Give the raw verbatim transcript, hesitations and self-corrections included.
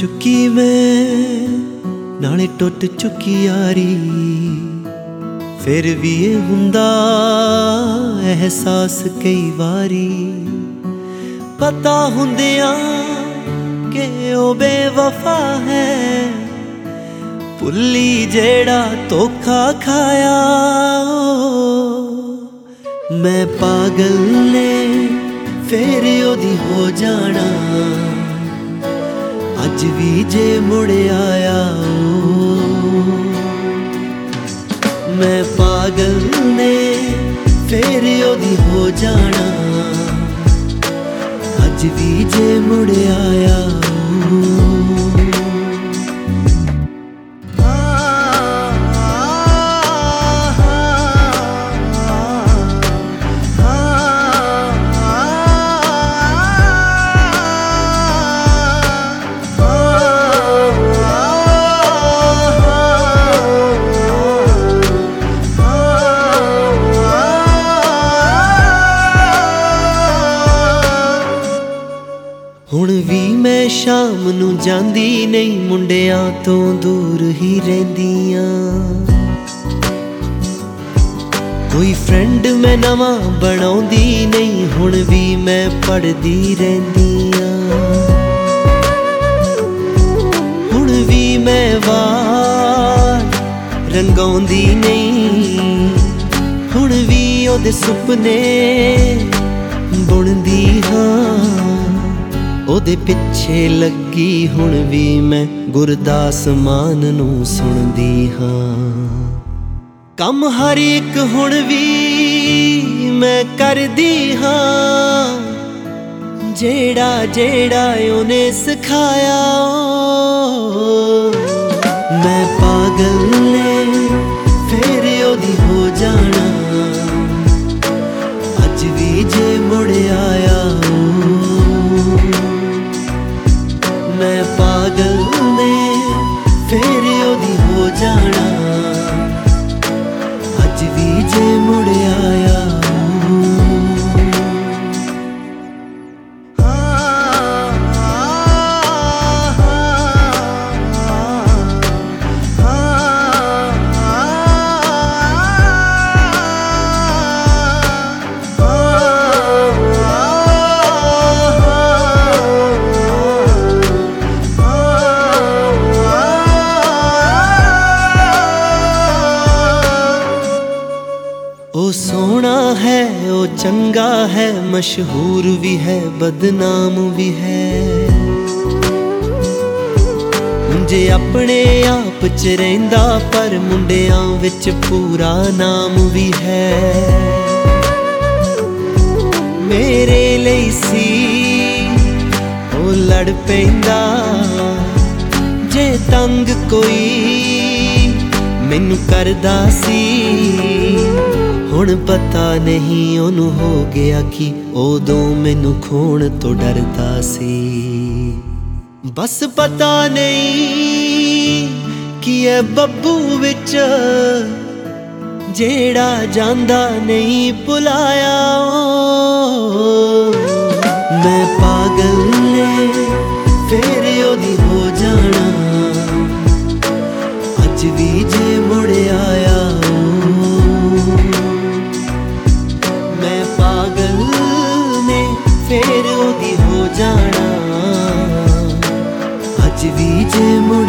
चुकी मैं नाले टुट चुकी यारी, फिर भी ये हुंदा एहसास कई वारी। पता हुंदिया कि ओ बेवफा है, भुल्ली जेड़ा धोखा खाया। मैं पागल ने फिर ओदी हो जाना, अज भी जे मुड़ आया ओ। मैं पागल ने फिर ओदी हो जाना, अज भी जे मुड़ आया ओ। हुण भी मैं शाम नू जांदी नहीं, मुंडियां तो दूर ही रहिंदियां। कोई फ्रेंड मैं नवा बनाउंदी नहीं, हुण भी मैं पढ़दी रहिंदियां। हुण भी मैं वार रंगाउंदी नहीं, हुण भी ओदे सुपने बुनदी हां। ओदे पिछे लगी हुण भी मैं गुरदास मान नू सुनदी हां। कम हर एक हुण भी मैं करदी हां, जेड़ा जेड़ा ओने सिखाया। मैं पागल ने फिर ओदी हो जाना, अज भी जे मुड़ आया। मैं पागल ने फिर ओदी हो जाना, अज भी जे मुड़ आया। ओ सोना है ओ चंगा है, मशहूर भी है बदनाम भी है। मुंजे अपने आप च रहिंदा, पर मुंडियां विच पूरा नाम भी है। मेरे लिए सी ओ लड़ पैंदा, जे तंग कोई मैनू करदा सी। हुण पता नहीं ओनू हो गया कि उदों मैनू खोण तो डरदा सी। बस पता नहीं कि ए बब्बू विच जेड़ा जांदा नहीं भुलाया। मैं पागल ने फिर ओदी हो जाना, अज भी जे मुड़ आया। फिर ओदी हो जाना, अज भी जे मुड़